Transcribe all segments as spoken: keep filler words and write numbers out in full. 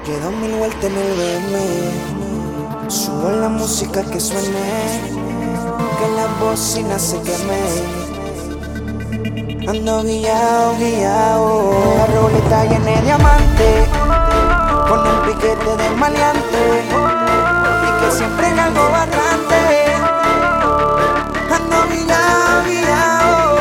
Quedo mil vueltas en el B M. Subo la música que suene, que la bocina se queme. Ando guiao, guiao. La roleta llena de diamante, con un piquete de maleante, y que siempre cargo bastante. Ando guiao, guiao.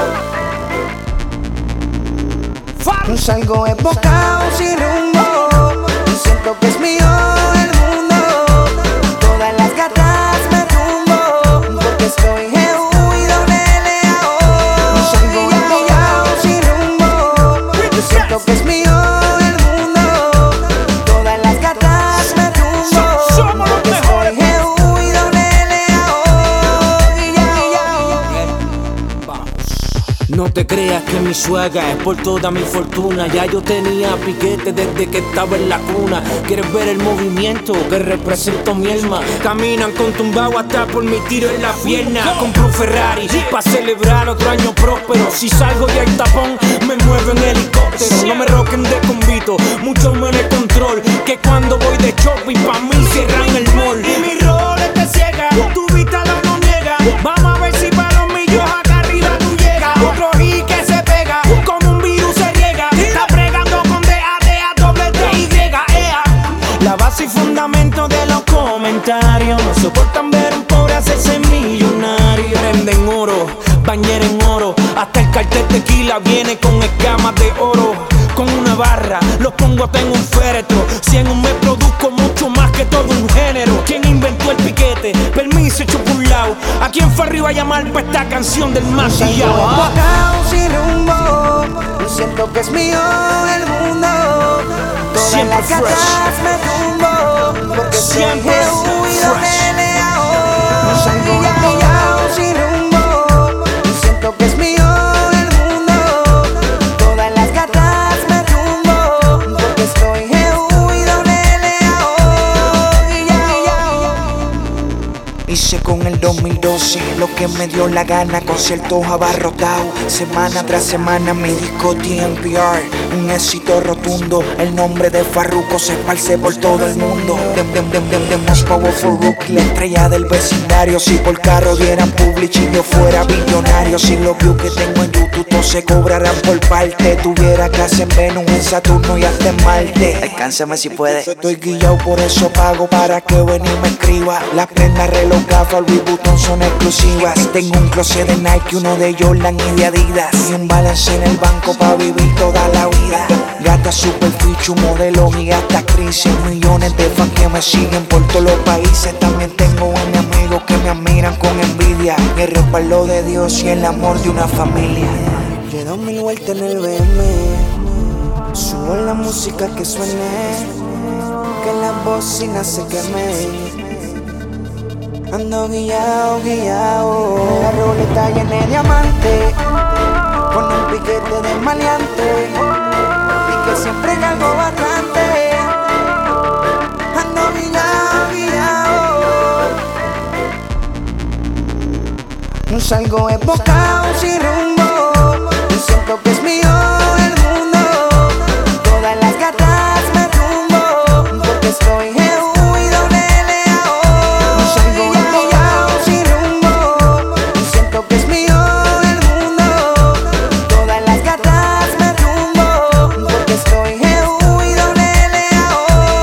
Salgo embocado sin rumbo, y siento que es mío el mundo. Todas las gatas me tumbo, porque estoy G U y doble L A O. Salgo embocado sin rumbo, y siento que es mío el mundo. Todas las gatas me tumbo, porque estoy G U y doble L A O. No te creas que mi suegra es por toda mi fortuna. Ya yo tenía piquete desde que estaba en la cuna. ¿Quieres ver el movimiento que represento mi alma? Caminan con tumbao hasta por mi tiro en la pierna. Compro un Ferrari pa' celebrar otro año próspero. Si salgo y hay tapón, me muevo en helicóptero. No me roquen de convito, mucho menos control. Que cuando voy de shopping pa' mí cierran el mall. Y mi rol es te ciega, tu vista lo no niega. Vamos a ver si para los millos acá arriba tú llegas. Otro hit que se pega, como un virus se riega. Está pregando con D A D A doble T Y E A. La base y fundamento de los comentarios no soportan ver un pobre hacerse millonario. Prenden oro, bañera en oro. Hasta el cartel tequila viene con escamas de oro. Con una barra, los pongo hasta en un féretro. Si en un mes produzco mucho más que todo un género. ¿Quién inventó el piquete? Permiso hecho por un lado. ¿A quién fue arriba a llamar pa' esta canción del más Salgo embocado sin rumbo, y siento que es mío el mundo. Todas Siempre las gatas me tumbo, porque soy G U y doble L A O. Salgo embocado sin rumbo, y siento que es mío el mundo. Todas las gatas me tumbo, porque estoy G U y doble L A O. Hice con el dos mil doce lo que me dio la gana, conciertos abarrotados, semana tras semana mi disco T N P R, un éxito rotundo. El nombre de Farruko se esparce por todo el mundo. Dem, dem, dem, dem, dem, most powerful rookie, la estrella del vecindario. Si por carro dieran public y yo fuera billonario. Si los views que tengo en YouTube todos se cobrarán por parte. Tuviera clase en Venus, en Saturno y hasta en Marte. Alcánzame si puedes. Estoy guillado, por eso pago para que Benny me escriba. Las prendas, reloj, gafas, Louis Vuitton son exclusivas. Tengo un closet de Nike, uno de Jordan y de Adidas, y un balance en el banco pa' vivir toda la vida. Gata super fichu, modelo y hasta crisis. Millones de fans que me siguen por todos los países. También tengo buenos amigos que me admiran con envidia. El respaldo de Dios y el amor de una familia. Quedo mil vueltas en el B M. Subo la música que suene, que la bocina se queme. Ando guiao, guiao. La roleta llena de diamante, con un piquete de maleante, y que siempre cargo bastante. Ando guiao, guiao. Salgo embocado sin rumbo, y siento que es mío el mundo. Todas las gatas me tumbo, porque estoy G U y doble L A O. Salgo embocado sin rumbo, y siento que es mío el mundo. Todas las gatas me tumbo, porque estoy G U y doble L A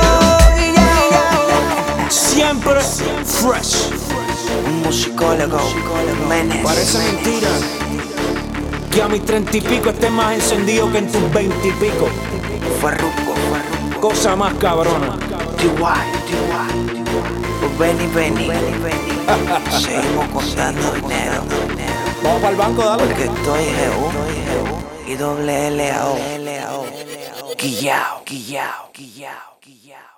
O. Siempre fresh. Un musicólogo, Menes. Parece mentira que a mis treinta y pico esté más encendido que en tus veinte y pico. Farruko, Farruko. Cosa más cabrona. T Y, T Y. Pues Benny, Benny. Seguimos contando dinero. Vamos para el banco, dale. Porque estoy G U y doble L A O. Guillao, guillao, guillao, guillao.